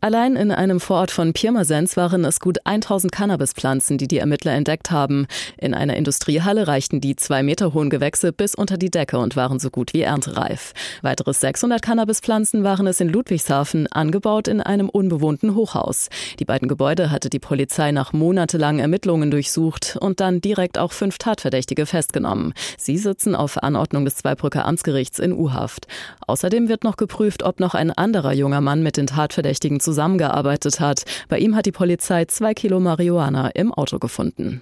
Allein in einem Vorort von Pirmasens waren es gut 1000 Cannabispflanzen, die die Ermittler entdeckt haben. In einer Industriehalle reichten die 2 Meter hohen Gewächse bis unter die Decke und waren so gut wie erntereif. Weitere 600 Cannabispflanzen waren es in Ludwigshafen, angebaut in einem unbewohnten Hochhaus. Die beiden Gebäude hatte die Polizei nach monatelangen Ermittlungen durchsucht und dann direkt auch 5 Tatverdächtige festgenommen. Sie sitzen auf Anordnung des Zweibrücker Amtsgerichts in U-Haft. Außerdem wird noch geprüft, ob noch ein anderer junger Mann mit den Tatverdächtigen zusammengearbeitet hat. Bei ihm hat die Polizei 2 Kilo Marihuana im Auto gefunden.